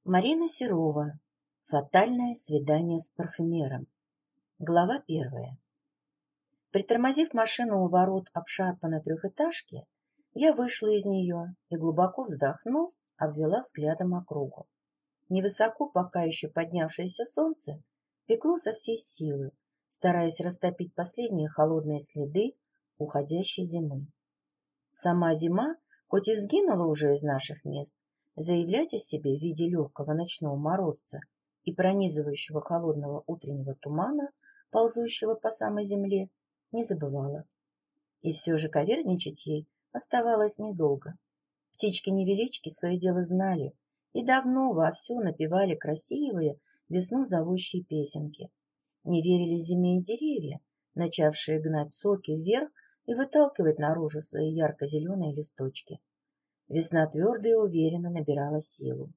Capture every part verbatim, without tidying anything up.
Марина Серова. Фатальное свидание с парфюмером. Глава первая. Притормозив машину у ворот обшарпанной трехэтажки, я вышла из нее и, глубоко вздохнув, обвела взглядом округу. Невысоко пока еще поднявшееся солнце пекло со всей силы, стараясь растопить последние холодные следы уходящей зимы. Сама зима, хоть и сгинула уже из наших мест, заявлять о себе в виде легкого ночного морозца и пронизывающего холодного утреннего тумана, ползущего по самой земле, не забывала. И все же коверзничать ей оставалось недолго. Птички-невелички свое дело знали и давно вовсю напевали красивые весну зовущие песенки. Не верили зиме и деревья, начавшие гнать соки вверх и выталкивать наружу свои ярко-зеленые листочки. Весна твердо и уверенно набирала силу.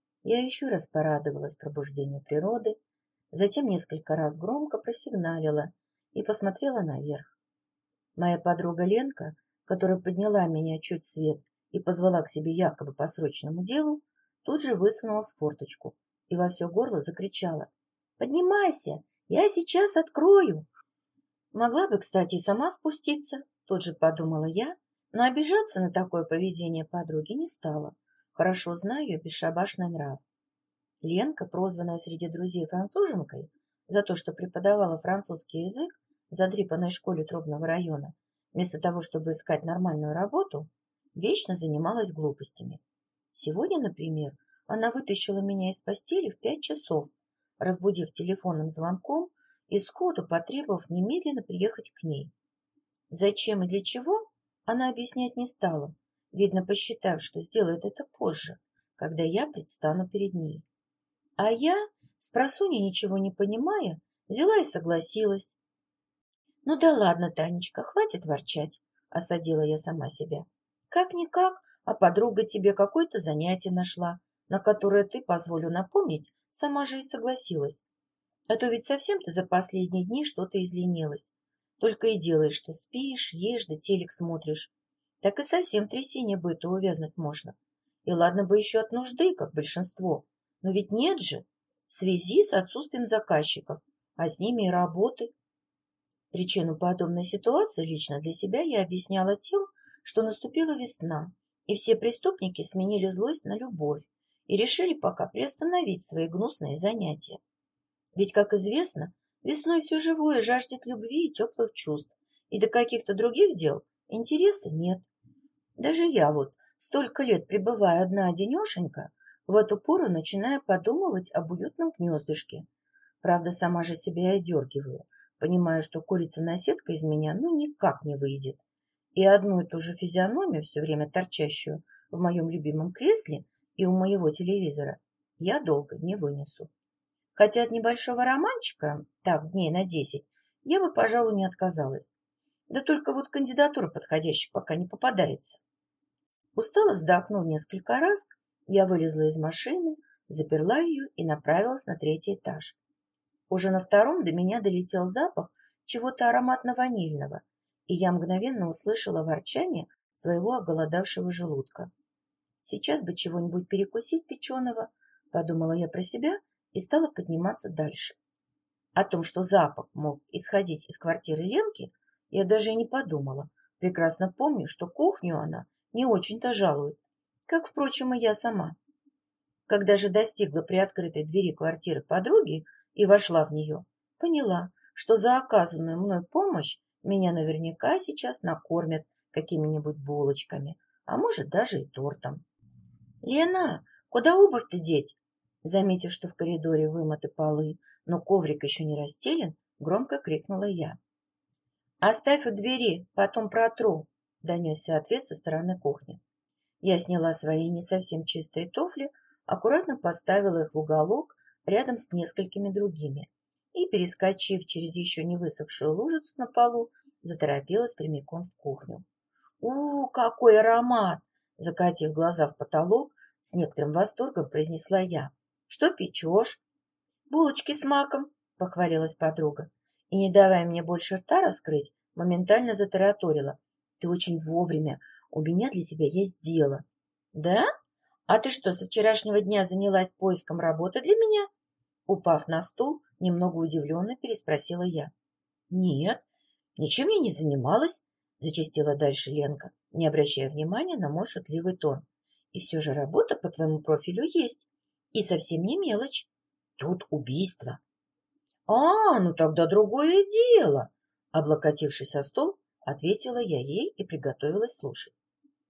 Я еще раз порадовалась пробуждению природы, затем несколько раз громко просигналила и посмотрела наверх. Моя подруга Ленка, которая подняла меня чуть в свет и позвала к себе якобы по срочному делу, тут же высунулась в форточку и во все горло закричала: «Поднимайся, я сейчас открою!» Могла бы, кстати, и сама спуститься, тут же подумала я, но обижаться на такое поведение подруги не стала. Хорошо знаю ее бесшабашный нрав. Ленка, прозванная среди друзей француженкой за то, что преподавала французский язык в задрипанной школе Трубного района, вместо того, чтобы искать нормальную работу, вечно занималась глупостями. Сегодня, например, она вытащила меня из постели в пять часов, разбудив телефонным звонком и сходу потребовав немедленно приехать к ней. Зачем и для чего, она объяснять не стала, видно, посчитав, что сделает это позже, когда я предстану перед ней. А я, спросонья ничего не понимая, взяла и согласилась. — Ну да ладно, Танечка, хватит ворчать, — осадила я сама себя. — Как-никак, а подруга тебе какое-то занятие нашла, на которое ты, позволю напомнить, сама же и согласилась. А то ведь совсем ты за последние дни что-то изленилась. Только и делаешь, что спишь, ешь да телек смотришь. Так и совсем в трясине быта увязнуть можно. И ладно бы еще от нужды, как большинство. Но ведь нет же. В связи с отсутствием заказчиков, а с ними и работы. Причину подобной ситуации лично для себя я объясняла тем, что наступила весна, и все преступники сменили злость на любовь и решили пока приостановить свои гнусные занятия. Ведь, как известно, весной все живое жаждет любви и теплых чувств, и до каких-то других дел интереса нет. Даже я вот, столько лет пребывая одна-одинешенька, в эту пору начинаю подумывать об уютном гнездышке. Правда, сама же себя и одергиваю, понимая, что курица-наседка из меня ну никак не выйдет. И одну и ту же физиономию, все время торчащую в моем любимом кресле и у моего телевизора, я долго не вынесу. Хотя от небольшого романчика, так, дней на десять, я бы, пожалуй, не отказалась. Да только вот кандидатура подходящая пока не попадается. Устало вздохнув несколько раз, я вылезла из машины, заперла ее и направилась на третий этаж. Уже на втором до меня долетел запах чего-то ароматно-ванильного, и я мгновенно услышала ворчание своего оголодавшего желудка. Сейчас бы чего-нибудь перекусить печеного, подумала я про себя и стала подниматься дальше. О том, что запах мог исходить из квартиры Ленки, я даже и не подумала. Прекрасно помню, что кухню она не очень-то жалует, как, впрочем, и я сама. Когда же достигла приоткрытой двери квартиры подруги и вошла в нее, поняла, что за оказанную мной помощь меня наверняка сейчас накормят какими-нибудь булочками, а может даже и тортом. — Лена, куда обувь-то деть? Заметив, что в коридоре вымыты полы, но коврик еще не расстелен, громко крикнула я. — Оставь у двери, потом протру, — донесся ответ со стороны кухни. Я сняла свои не совсем чистые туфли, аккуратно поставила их в уголок рядом с несколькими другими и, перескочив через еще не высохшую лужицу на полу, заторопилась прямиком в кухню. — У, какой аромат! — закатив глаза в потолок, с некоторым восторгом произнесла я. — Что печешь? — Булочки с маком, — похвалилась подруга. И, не давая мне больше рта раскрыть, моментально затараторила. — Ты очень вовремя. У меня для тебя есть дело. — Да? А ты что, со вчерашнего дня занялась поиском работы для меня? Упав на стул, немного удивленно переспросила я. Нет, ничем я не занималась, зачастила дальше Ленка, не обращая внимания на мой шутливый тон. И все же работа по твоему профилю есть. И совсем не мелочь. Тут убийство. А, ну тогда другое дело. Облокотившись о стол, ответила я ей и приготовилась слушать.